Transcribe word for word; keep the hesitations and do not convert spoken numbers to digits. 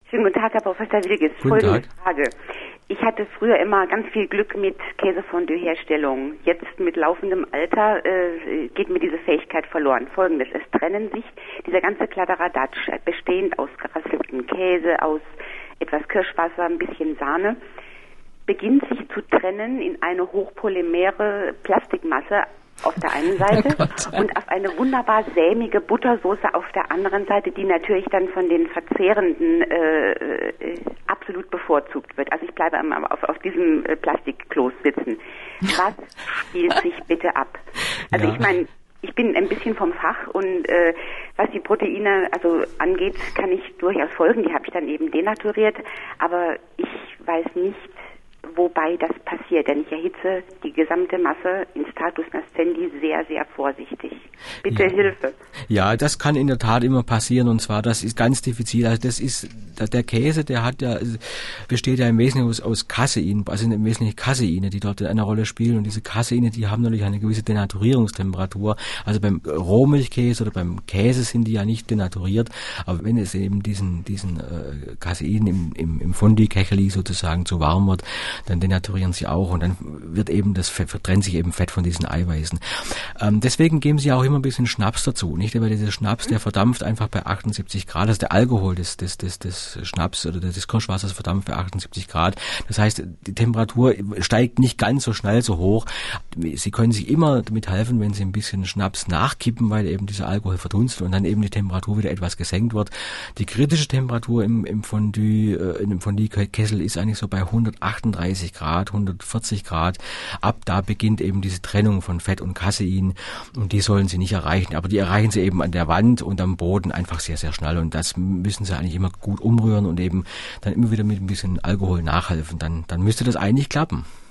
Schönen guten Tag, Herr Professor Wilges. Guten Folgende Tag. Frage. Ich hatte früher immer ganz viel Glück mit Käsefondue-Herstellung. Jetzt mit laufendem Alter äh, geht mir diese Fähigkeit verloren. Folgendes, es trennen sich dieser ganze Kladderadatsch, bestehend aus gerasseltem Käse, aus etwas Kirschwasser, ein bisschen Sahne, beginnt sich zu trennen in eine hochpolymere Plastikmasse auf der einen Seite Oh und auf eine wunderbar sämige Buttersoße auf der anderen Seite, die natürlich dann von den Verzehrenden äh, äh, absolut bevorzugt wird. Also ich bleibe am, auf, auf diesem äh, Plastikkloß sitzen. Was spielt sich bitte ab? Also Ja. ich meine, ich bin ein bisschen vom Fach und äh, was die Proteine also angeht, kann ich durchaus folgen. Die habe ich dann eben denaturiert, aber ich weiß nicht, wobei das passiert, denn ich erhitze die gesamte Masse in Status nascendi sehr, sehr vorsichtig. Bitte Ja. Hilfe. Ja, das kann in der Tat immer passieren, und zwar, das ist ganz diffizil. Also das ist, der Käse, der hat ja, besteht ja im Wesentlichen aus, aus Casein, also im Wesentlichen Caseine, die dort eine Rolle spielen, und diese Caseine, die haben natürlich eine gewisse Denaturierungstemperatur. Also beim Rohmilchkäse oder beim Käse sind die ja nicht denaturiert, aber wenn es eben diesen, diesen äh, Casein im, im, im Fondue-Kecheli sozusagen zu warm wird, dann denaturieren sie auch, und dann wird eben das Fett, vertrennt sich eben Fett von diesen Eiweißen. Ähm, deswegen geben sie auch immer ein bisschen Schnaps dazu, nicht? Weil dieser Schnaps, der verdampft einfach bei achtundsiebzig Grad, also der Alkohol des, des, des, des Schnaps oder des Kirschwassers verdampft bei achtundsiebzig Grad. Das heißt, die Temperatur steigt nicht ganz so schnell so hoch. Sie können sich immer damit helfen, wenn Sie ein bisschen Schnaps nachkippen, weil eben dieser Alkohol verdunstet und dann eben die Temperatur wieder etwas gesenkt wird. Die kritische Temperatur im, im Fondue, äh, in dem Fondue-Kessel ist eigentlich so bei hundertachtunddreißig Grad, hundertvierzig Grad. Ab da beginnt eben diese Trennung von Fett und Casein, und die sollen Sie nicht erreichen. Aber die erreichen Sie eben an der Wand und am Boden einfach sehr, sehr schnell, und das müssen Sie eigentlich immer gut umrühren und eben dann immer wieder mit ein bisschen Alkohol nachhelfen. Dann, dann müsste das eigentlich klappen.